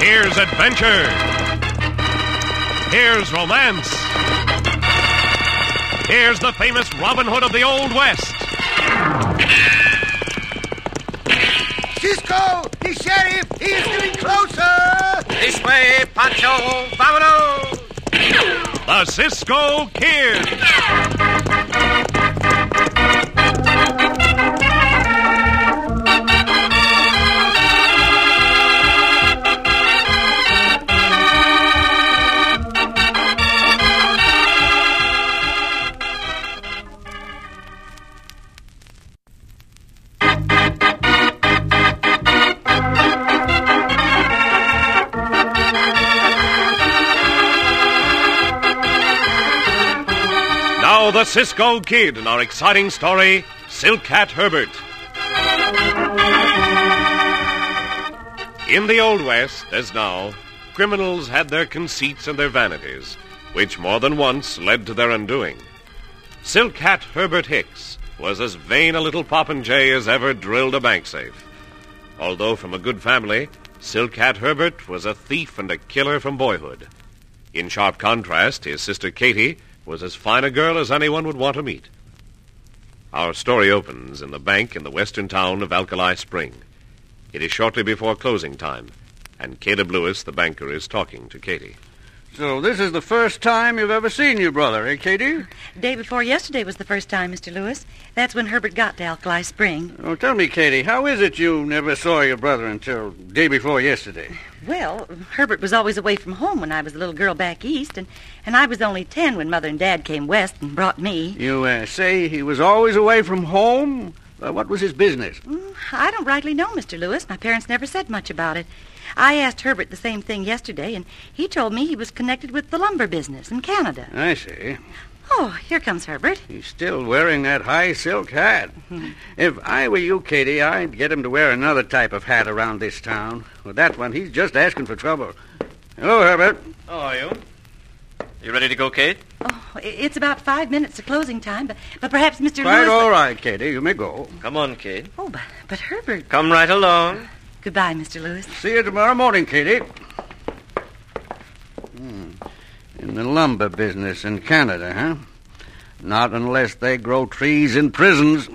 Here's adventure. Here's romance. Here's the famous Robin Hood of the Old West. Cisco, the sheriff, he is getting closer. This way, Pancho, vámonos. The Cisco Kid. Now the Cisco Kid in our exciting story, Silk Hat Herbert. In the Old West, as now, criminals had their conceits and their vanities, which more than once led to their undoing. Silk Hat Herbert Hicks was as vain a little popinjay as ever drilled a bank safe. Although from a good family, Silk Hat Herbert was a thief and a killer from boyhood. In sharp contrast, his sister Katie was as fine a girl as anyone would want to meet. Our story opens in the bank in the western town of Alkali Spring. It is shortly before closing time, and Caleb Lewis, the banker, is talking to Katie. So this is the first time you've ever seen your brother, eh, Katie? Day before yesterday was the first time, Mr. Lewis. That's when Herbert got to Alkali Spring. Oh, tell me, Katie, how is it you never saw your brother until day before yesterday? Well, Herbert was always away from home when I was a little girl back east, and I was only 10 when Mother and Dad came west and brought me. You say he was always away from home? What was his business? I don't rightly know, Mr. Lewis. My parents never said much about it. I asked Herbert the same thing yesterday, and he told me he was connected with the lumber business in Canada. I see. Oh, here comes Herbert. He's still wearing that high silk hat. If I were you, Katie, I'd get him to wear another type of hat around this town. With that one, he's just asking for trouble. Hello, Herbert. How are you? You ready to go, Kate? Oh, it's about 5 minutes to closing time, but perhaps Mr. Quite Lewis... all right, Katie. You may go. Come on, Kate. Oh, but Herbert... Come right along. Goodbye, Mr. Lewis. See you tomorrow morning, Katie. In the lumber business in Canada, huh? Not unless they grow trees in prisons.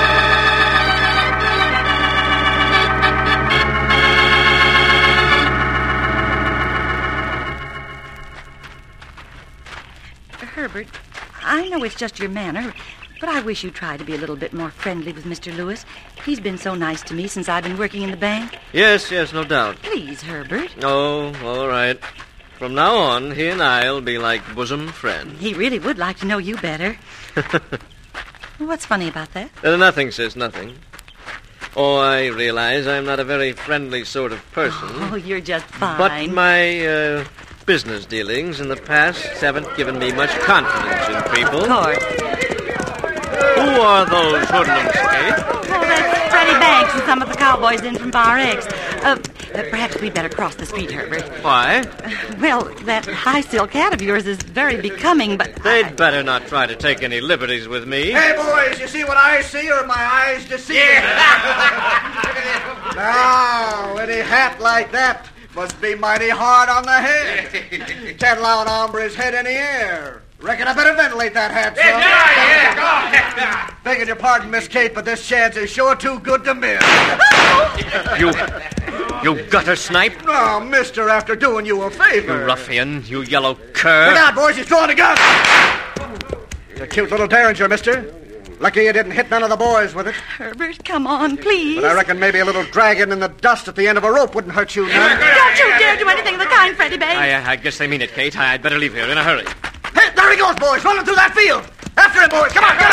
Herbert, I know it's just your manner, but I wish you'd try to be a little bit more friendly with Mr. Lewis. He's been so nice to me since I've been working in the bank. Yes, no doubt. Please, Herbert. Oh, all right. From now on, he and I'll be like bosom friends. He really would like to know you better. What's funny about that? Nothing, sis, nothing. Oh, I realize I'm not a very friendly sort of person. Oh, you're just fine. But my business dealings in the past haven't given me much confidence in people. Of course. Who are those hoodlums, Kate? Oh, that's Freddie Banks and some of the cowboys in from Bar X. Perhaps we'd better cross the street, Herbert. Why? Well, that high silk hat of yours is very becoming, but... They'd better not try to take any liberties with me. Hey, boys, you see what I see, or my eyes deceive me? Now, any hat like that must be mighty hard on the head. 10 loud hombres head in the air. Reckon I better ventilate that hat, son. Begging your pardon, Miss Kate, but this chance is sure too good to miss. You gutter snipe. No, mister, after doing you a favor. You ruffian, you yellow cur. Look out, boys, he's drawing a gun. A cute little derringer, mister. Lucky you didn't hit none of the boys with it. Herbert, come on, please. But I reckon maybe a little dragging in the dust at the end of a rope wouldn't hurt you none. Don't you dare do anything of the kind, Freddie Banks. I guess they mean it, Kate. I'd better leave here in a hurry. Hey, there he goes, boys, running through that field. After him, boys. Come on,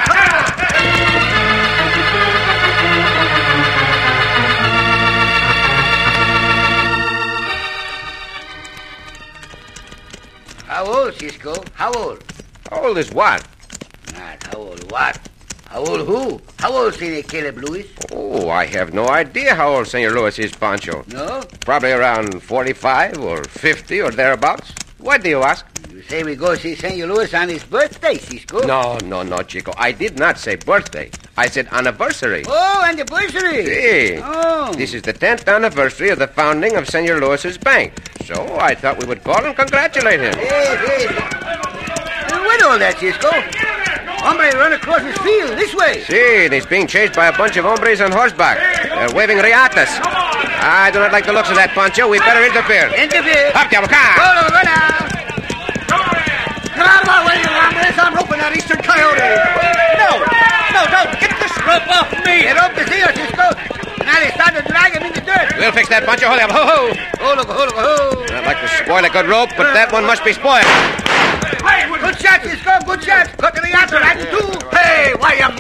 get him. How old, Cisco? How old? How old is what? Not how old what? How old who? How old, Senor Caleb Lewis? Oh, I have no idea how old Senor Lewis is, Pancho. No? Probably around 45 or 50 or thereabouts. Why do you ask? You You say we go see Senor Lewis on his birthday, Cisco? No, Chico. I did not say birthday. I said anniversary. Oh, anniversary. See. Oh. This is the 10th anniversary of the founding of Senor Lewis's bank. So I thought we would call and congratulate him. Yes. What all that, Cisco? Hombre run across his field this way. See, and he's being chased by a bunch of hombres on horseback. They're waving riatas. I do not like the looks of that, Pancho. We better interfere. Interfere. Up, Diablo, come. Run out. Get out of my way, you hombres. I'm roping that eastern coyote. No, don't. Get this rope off me. Get off the seal, Cisco. Now they start to drag him in the dirt. We'll fix that, Pancho. Hold up. Ho. Oh, look. I'd like to spoil a good rope, but that one must be spoiled. Good shot, Cisco. Good shot. Cut to the outer right too. Hey, why you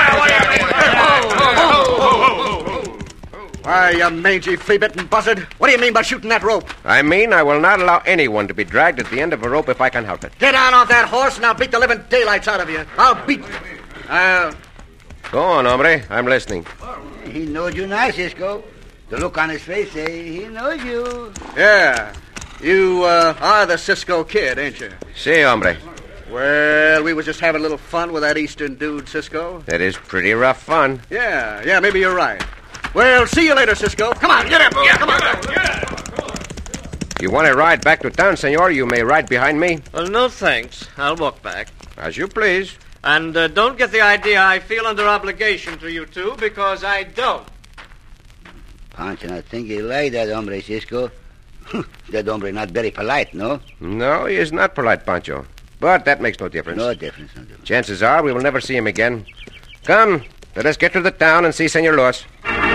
Why, you mangy, flea-bitten buzzard. What do you mean by shooting that rope? I mean, I will not allow anyone to be dragged at the end of a rope if I can help it. Get down off that horse and I'll beat the living daylights out of you. I'll beat... Go on, hombre. I'm listening. He knows you now, Cisco. The look on his face say he knows you. Yeah. You are the Cisco Kid, ain't you? See, hombre. Well, we was just having a little fun with that eastern dude, Cisco. That is pretty rough fun. Yeah, maybe you're right. Well, see you later, Cisco. Come on, get up. Come on. You want to ride back to town, senor? You may ride behind me. Well, no thanks. I'll walk back. As you please. And don't get the idea I feel under obligation to you two, because I don't. Pancho, I think you like that hombre, Cisco. That hombre not very polite, no? No, he is not polite, Pancho. But that makes no difference. No difference. Chances are we will never see him again. Come, let us get to the town and see Senor Lewis.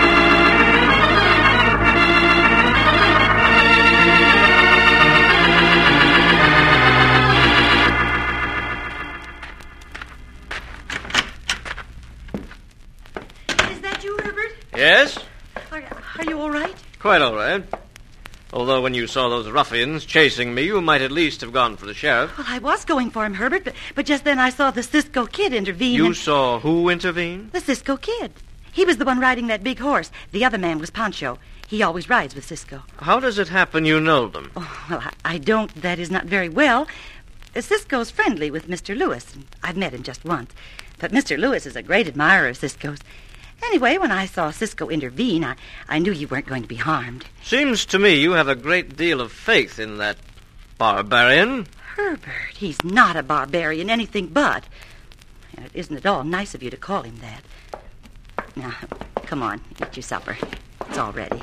Is that you, Herbert? Yes? Are you all right? Quite all right. Although when you saw those ruffians chasing me, you might at least have gone for the sheriff. Well, I was going for him, Herbert, but just then I saw the Cisco Kid intervene. You saw who intervened? The Cisco Kid. He was the one riding that big horse. The other man was Pancho. He always rides with Cisco. How does it happen you know them? Oh, well, I don't. That is not very well. Cisco's friendly with Mr. Lewis. I've met him just once. But Mr. Lewis is a great admirer of Cisco's. Anyway, when I saw Cisco intervene, I knew you weren't going to be harmed. Seems to me you have a great deal of faith in that barbarian. Herbert, he's not a barbarian, anything but. And it isn't at all nice of you to call him that. Now, come on, eat your supper. It's all ready.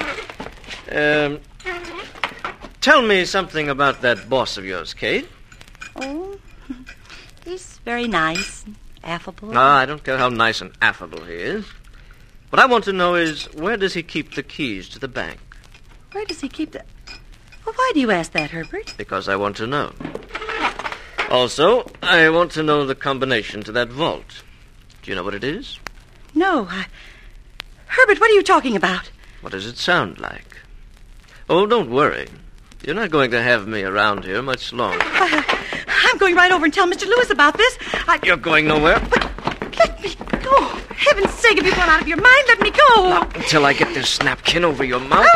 Tell me something about that boss of yours, Kate. Oh, he's very nice, affable. No, I don't care how nice and affable he is. What I want to know is, where does he keep the keys to the bank? Where does he keep the... Well, why do you ask that, Herbert? Because I want to know. Also, I want to know the combination to that vault. Do you know what it is? No, Herbert, what are you talking about? What does it sound like? Oh, don't worry. You're not going to have me around here much longer. I'm going right over and tell Mr. Lewis about this. You're going nowhere? Let me go. For heaven's sake, have you gone out of your mind? Let me go. Not until I get this napkin over your mouth.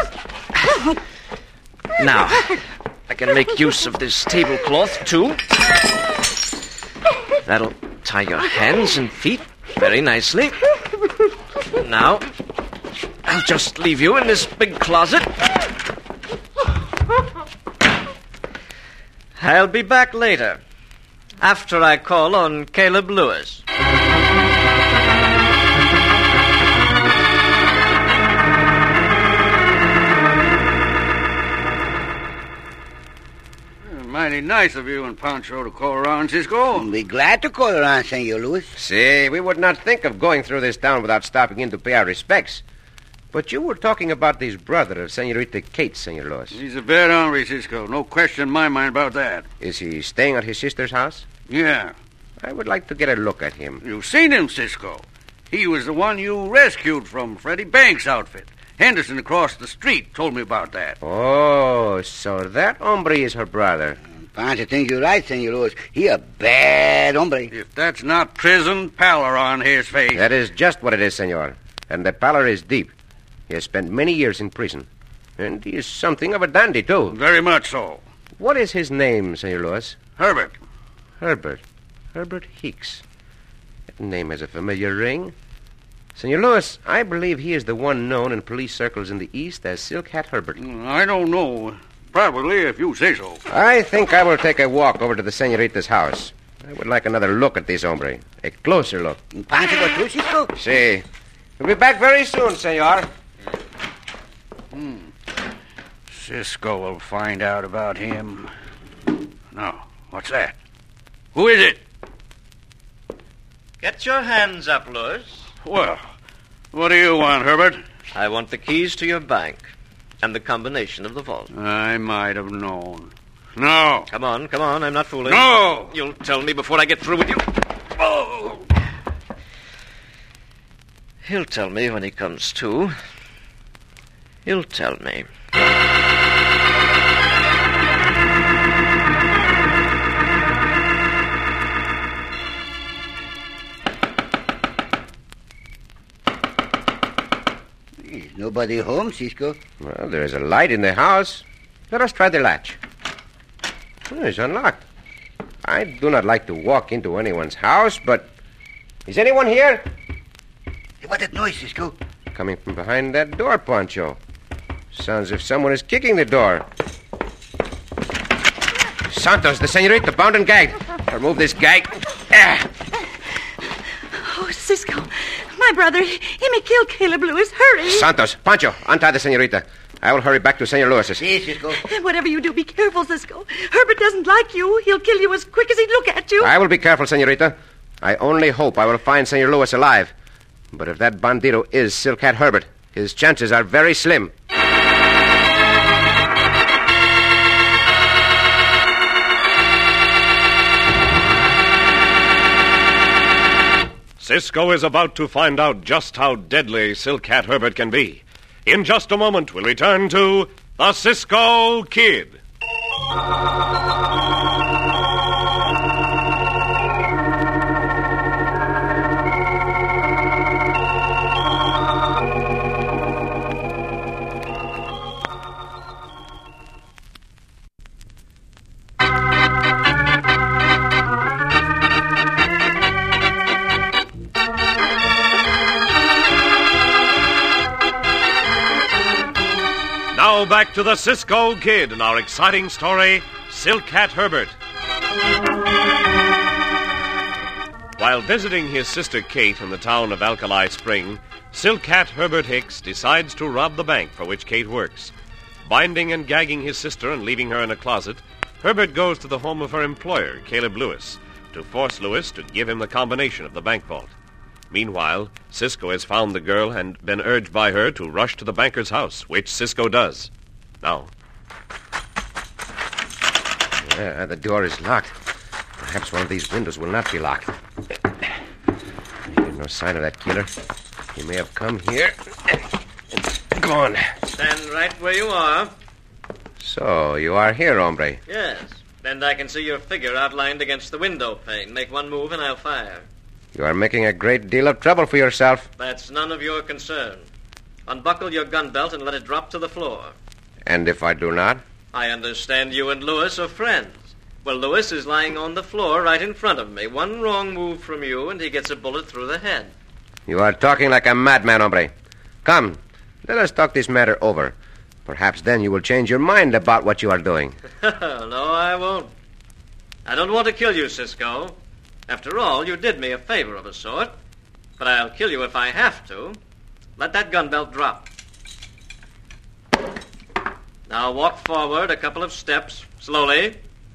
Now, I can make use of this tablecloth, too. That'll tie your hands and feet very nicely. Now, I'll just leave you in this big closet. I'll be back later, after I call on Caleb Lewis. Mighty nice of you and Pancho to call around, Cisco. Be glad to call around, Senor Lewis. See, we would not think of going through this town without stopping in to pay our respects. But you were talking about this brother of Senorita Kate, Senor Lewis. He's a bad hombre, Cisco. No question in my mind about that. Is he staying at his sister's house? Yeah. I would like to get a look at him. You've seen him, Cisco. He was the one you rescued from Freddie Banks' outfit. Henderson across the street told me about that. Oh, so that hombre is her brother. Pancho thinks you're right, Senor Lewis. He a bad hombre. If that's not prison, pallor on his face. That is just what it is, senor. And the pallor is deep. He has spent many years in prison. And he is something of a dandy, too. Very much so. What is his name, Senor Lewis? Herbert. Herbert. Herbert Hicks. That name has a familiar ring. Senor Lewis, I believe he is the one known in police circles in the East as Silk Hat Herbert. I don't know. Probably, if you say so. I think I will take a walk over to the senorita's house. I would like another look at this hombre. A closer look. Pancho go too, Cisco? See. We'll be back very soon, senor. Cisco will find out about him. No, what's that? Who is it? Get your hands up, Lewis. Well, what do you want, Herbert? I want the keys to your bank and the combination of the vault. I might have known. No. Come on, I'm not fooling. No! You'll tell me before I get through with you. Oh! He'll tell me when he comes to. He'll tell me. There's nobody home, Cisco. Well, there is a light in the house. Let us try the latch. Oh, it's unlocked. I do not like to walk into anyone's house, but... Is anyone here? Hey, what that noise, Cisco? Coming from behind that door, Pancho. Sounds as if someone is kicking the door. Santos, the senorita, bound and gagged. Remove this gag. Oh, Cisco. My brother, he may kill Caleb Lewis. Hurry. Santos, Pancho, untie the senorita. I will hurry back to Senor Lewis's. See, Cisco. And whatever you do, be careful, Cisco. Herbert doesn't like you. He'll kill you as quick as he'd look at you. I will be careful, senorita. I only hope I will find Senor Lewis alive. But if that bandito is Silk Hat Herbert, his chances are very slim. Cisco is about to find out just how deadly Silk Hat Herbert can be. In just a moment, we'll return to The Cisco Kid. Now back to the Cisco Kid and our exciting story, Silk Hat Herbert. While visiting his sister Kate in the town of Alkali Spring, Silk Hat Herbert Hicks decides to rob the bank for which Kate works. Binding and gagging his sister and leaving her in a closet, Herbert goes to the home of her employer, Caleb Lewis, to force Lewis to give him the combination of the bank vault. Meanwhile, Cisco has found the girl and been urged by her to rush to the banker's house, which Cisco does. Now. Yeah, the door is locked. Perhaps one of these windows will not be locked. There's no sign of that killer. He may have come here and gone. Stand right where you are. So, you are here, hombre. Yes. And I can see your figure outlined against the window pane. Make one move and I'll fire. You are making a great deal of trouble for yourself. That's none of your concern. Unbuckle your gun belt and let it drop to the floor. And if I do not? I understand you and Lewis are friends. Well, Lewis is lying on the floor right in front of me. One wrong move from you and he gets a bullet through the head. You are talking like a madman, hombre. Come, let us talk this matter over. Perhaps then you will change your mind about what you are doing. No, I won't. I don't want to kill you, Cisco. After all, you did me a favor of a sort. But I'll kill you if I have to. Let that gun belt drop. Now walk forward a couple of steps, slowly.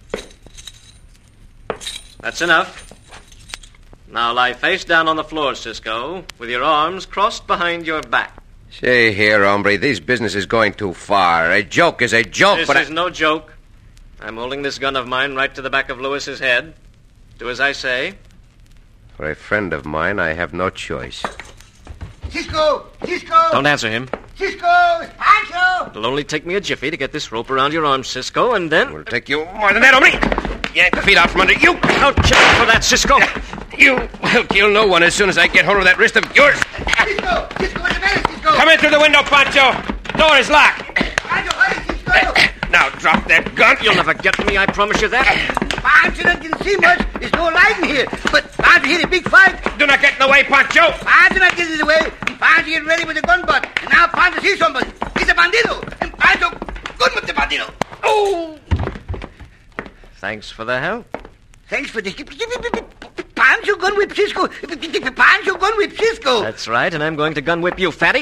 That's enough. Now lie face down on the floor, Cisco, with your arms crossed behind your back. See here, hombre, this business is going too far. A joke is a joke, This is no joke. I'm holding this gun of mine right to the back of Lewis's head. Do as I say. For a friend of mine, I have no choice. Cisco! Cisco! Don't answer him. Cisco! Pancho! It'll only take me a jiffy to get this rope around your arm, Cisco, and then... It will take you more than that, hombre. Yank the feet out from under you. Don't check for that, Cisco. You will kill no one as soon as I get hold of that wrist of yours. Cisco! Cisco, what's the matter, Cisco? Come in through the window, Pancho. Door is locked. Pancho, hurry, Cisco! Now drop that gun. You'll never get me, I promise you that. Pancho not can see much. There's no light in here. But Pancho hit a big fight. Do not get in the way, Pancho. Pancho not get in the way. And Pancho get ready with the gun butt. And now Pancho sees somebody. It's a bandido. And Pancho good with the bandido. Oh! Thanks for the help. Thanks for the... Pancho gun whip Cisco. Pancho gun whip Cisco. That's right, and I'm going to gun whip you, fatty.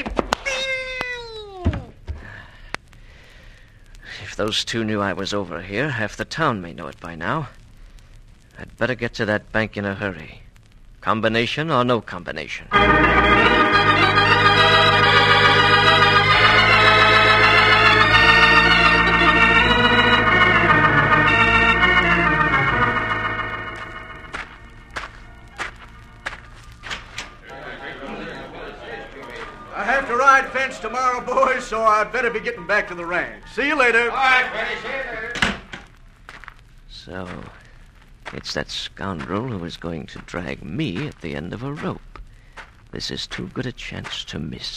If those two knew I was over here, half the town may know it by now. I'd better get to that bank in a hurry. Combination or no combination. I have to ride fence tomorrow, boys, so I'd better be getting back to the ranch. See you later. All right, Freddie, see you later. So, it's that scoundrel who is going to drag me at the end of a rope. This is too good a chance to miss.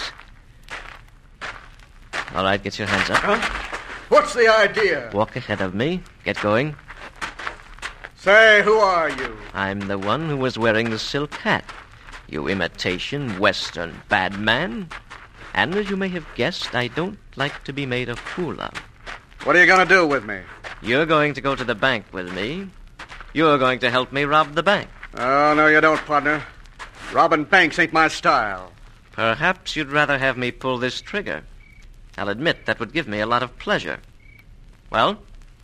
All right, get your hands up. Huh? What's the idea? Walk ahead of me. Get going. Say, who are you? I'm the one who was wearing the silk hat. You imitation Western bad man. And as you may have guessed, I don't like to be made a fool of. What are you going to do with me? You're going to go to the bank with me. You're going to help me rob the bank. Oh, no, you don't, partner. Robbing banks ain't my style. Perhaps you'd rather have me pull this trigger. I'll admit that would give me a lot of pleasure. Well?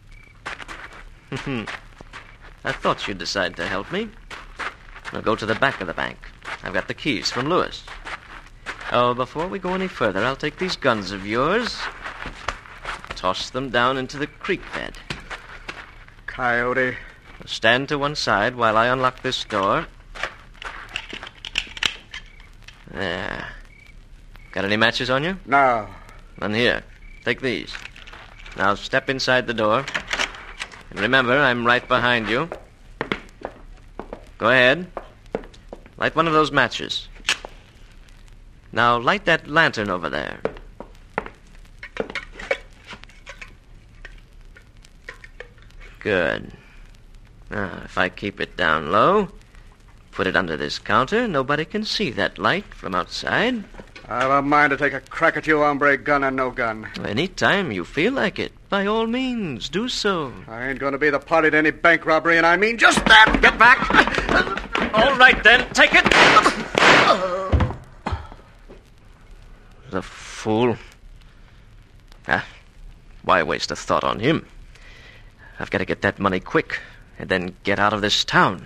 I thought you'd decide to help me. I'll go to the back of the bank. I've got the keys from Lewis. Oh, before we go any further, I'll take these guns of yours, toss them down into the creek bed. Coyote. Stand to one side while I unlock this door. There. Got any matches on you? No. Then here, take these. Now step inside the door. And remember, I'm right behind you. Go ahead. Light one of those matches. Now light that lantern over there. Good. Now, if I keep it down low, put it under this counter, nobody can see that light from outside. I don't mind to take a crack at you, hombre, gun or no gun. Any time you feel like it, by all means, do so. I ain't going to be the party to any bank robbery, and I mean just that. Get back. All right, then. Take it. The fool. Why waste a thought on him? I've got to get that money quick, and then get out of this town.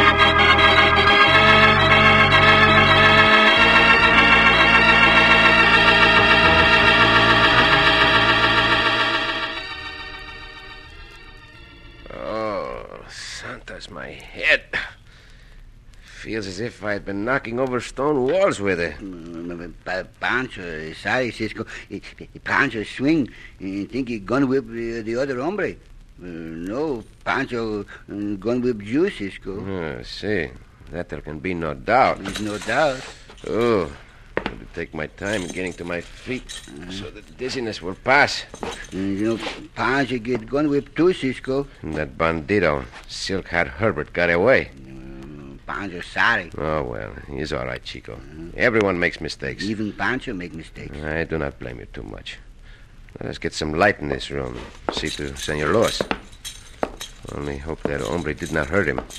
Oh, Santa's my head. Feels as if I'd been knocking over stone walls with it. Pancho, sorry, Cisco. Pancho swing. Think he gun whip the other hombre. No, Pancho gun whip you, Cisco. Oh, see. That there can be no doubt. There's no doubt. Oh, I have to take my time getting to my feet so the dizziness will pass. Pancho get gun whip too, Cisco. And that bandito, Silk Hat Herbert, got away. Pancho sorry. Oh, well, he's all right, Chico. Everyone makes mistakes. Even Pancho make mistakes. I do not blame you too much. Let us get some light in this room. See to Senor Lewis. Only hope that hombre did not hurt him.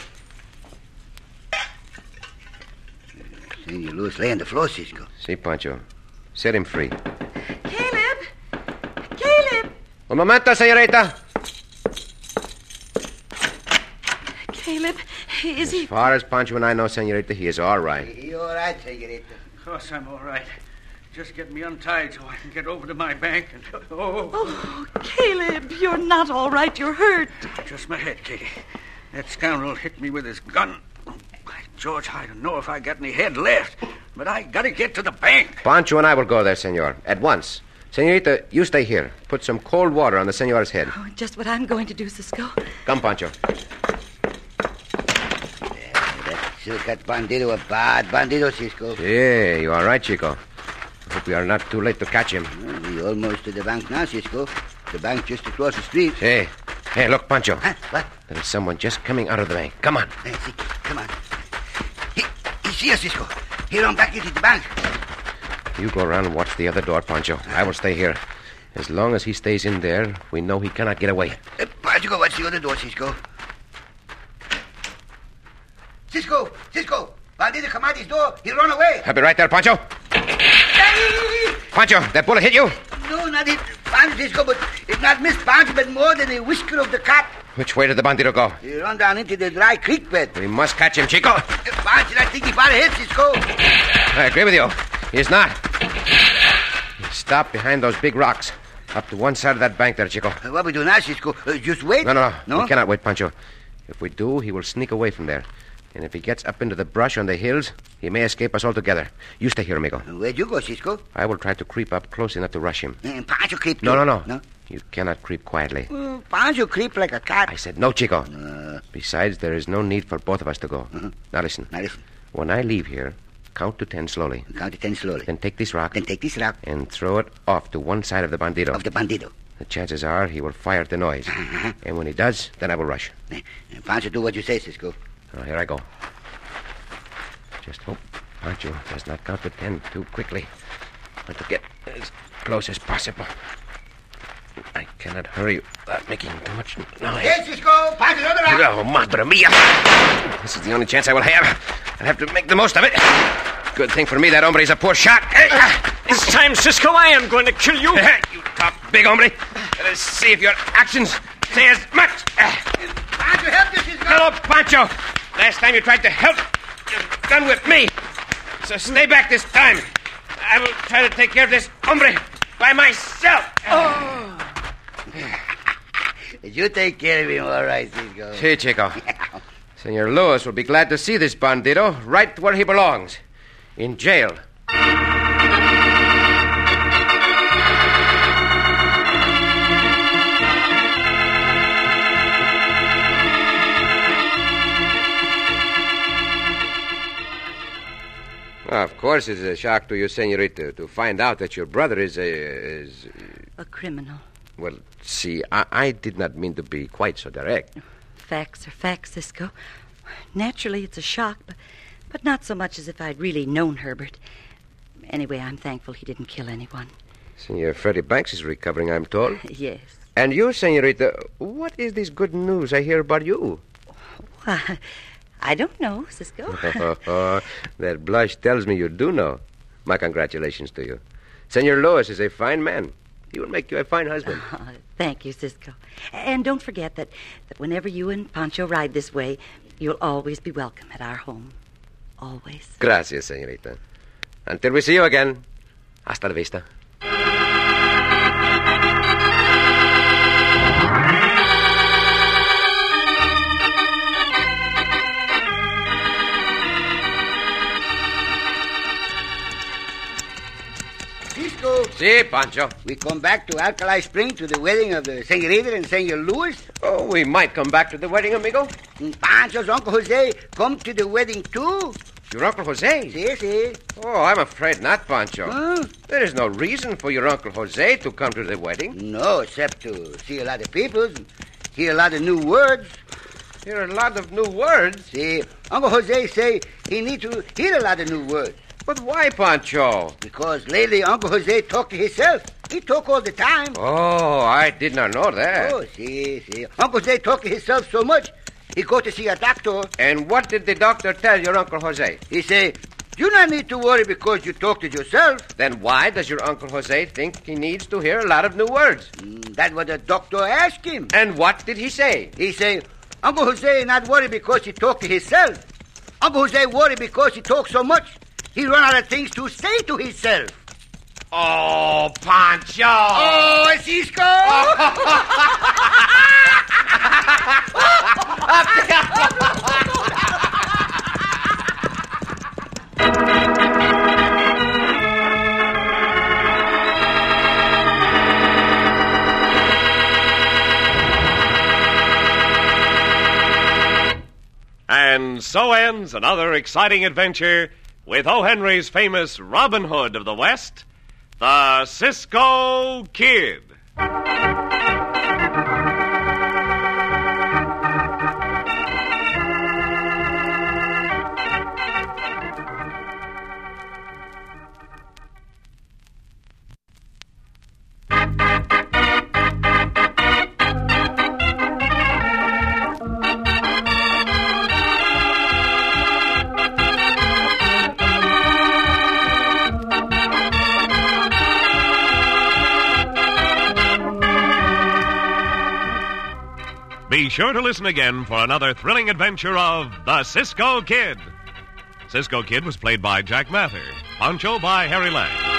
Senor Lewis lay on the floor, Cisco. See, Pancho. Set him free. Caleb! Caleb! Un momento, señorita. Caleb, is he... As far as Pancho and I know, señorita, he is all right. He all right, señorita. Of course I'm all right. Just get me untied so I can get over to my bank and... Oh, Caleb, you're not all right. You're hurt. Just my head, Katie. That scoundrel hit me with his gun. By George, I don't know if I got any head left, but I gotta get to the bank. Pancho and I will go there, senor, at once. Señorita, you stay here. Put some cold water on the senor's head. Oh, just what I'm going to do, Cisco. Come, Pancho. That Silk Hat bandito, a bad bandito, Cisco. Yeah, you are right, Chico. I hope we are not too late to catch him. Well, we almost to the bank now, Cisco. The bank just across the street. Hey, Hey, look, Pancho. Huh? What? There is someone just coming out of the bank. Come on. See, come on. He see us, Cisco. He run back into the bank. You go around and watch the other door, Pancho. I will stay here. As long as he stays in there, we know he cannot get away. Pancho, go watch the other door, Cisco. Cisco! Bandito come out his door. He run away. I'll be right there, Pancho. Pancho, that bullet hit you? No, not hit Pancho, Cisco, but it not missed Pancho, but more than a whisker of the cat. Which way did the bandito go? He run down into the dry creek bed. We must catch him, Chico. Pancho, I think he about hit, Cisco. I agree with you. He's not. He stopped behind those big rocks. Up to one side of that bank there, Chico. What we do now, Cisco? Just wait? No. We cannot wait, Pancho. If we do, he will sneak away from there. And if he gets up into the brush on the hills, he may escape us altogether. You stay here, amigo. Where'd you go, Cisco? I will try to creep up close enough to rush him. And Pancho creep too. No. You cannot creep quietly. Pancho creep like a cat. I said no, Chico. Besides, there is no need for both of us to go. Now listen. When I leave here, count to 10 slowly. Count to 10 slowly. Then take this rock. And throw it off to one side of the bandito. The chances are he will fire at the noise. And when he does, then I will rush. Pancho, do what you say, Cisco. Oh, here I go. Just hope Pancho does not count to 10 too quickly. I want to get as close as possible. I cannot hurry without making too much noise. Yes, Cisco! Pancho, the other rock! Oh, madre mia! This is the only chance I will have. I'll have to make the most of it. Good thing for me that hombre is a poor shot. This time, Cisco, I am going to kill you. You talk big, hombre. Let us see if your actions say as much. Pancho, help you, Cisco! Hello, Pancho. Last time you tried to help, you're done with me. So stay back this time. I will try to take care of this hombre by myself. You take care of him, all right, Cisco. Si, Chico. Senor Lewis will be glad to see this bandito right where he belongs. In jail. Of course, it's a shock to you, senorita, to find out that your brother is a criminal. Well, see, I did not mean to be quite so direct. Facts are facts, Cisco. Naturally, it's a shock, but not so much as if I'd really known Herbert. Anyway, I'm thankful he didn't kill anyone. Senor Freddie Banks is recovering, I'm told. Yes. And you, senorita, what is this good news I hear about you? Why, I don't know, Cisco. That blush tells me you do know. My congratulations to you. Senor Lewis is a fine man. He will make you a fine husband. Thank you, Cisco. And don't forget that whenever you and Pancho ride this way, you'll always be welcome at our home. Always. Gracias, senorita. Until we see you again, hasta la vista. Cisco. Si, Pancho. We come back to Alkali Spring to the wedding of the Senorita and Senor Lewis. Oh, we might come back to the wedding, amigo. And Pancho's Uncle Jose come to the wedding, too. Your Uncle Jose? Si. Oh, I'm afraid not, Pancho. Huh? There is no reason for your Uncle Jose to come to the wedding. No, except to see a lot of people and hear a lot of new words. Hear a lot of new words? See, Uncle Jose say he need to hear a lot of new words. But why, Pancho? Because lately Uncle Jose talk to himself. He talk all the time. Oh, I did not know that. Oh, see. Uncle Jose talk to himself so much, he go to see a doctor. And what did the doctor tell your Uncle Jose? He say, you not need to worry because you talk to yourself. Then why does your Uncle Jose think he needs to hear a lot of new words? That's what the doctor asked him. And what did he say? He say, Uncle Jose not worry because he talk to himself. Uncle Jose worry because he talk so much, he run out of things to say to himself. Oh, Pancho! Oh, Cisco! And so ends another exciting adventure with O. Henry's famous Robin Hood of the West, the Cisco Kid. Be sure to listen again for another thrilling adventure of the Cisco Kid. Cisco Kid was played by Jack Mather, Pancho by Harry Lang.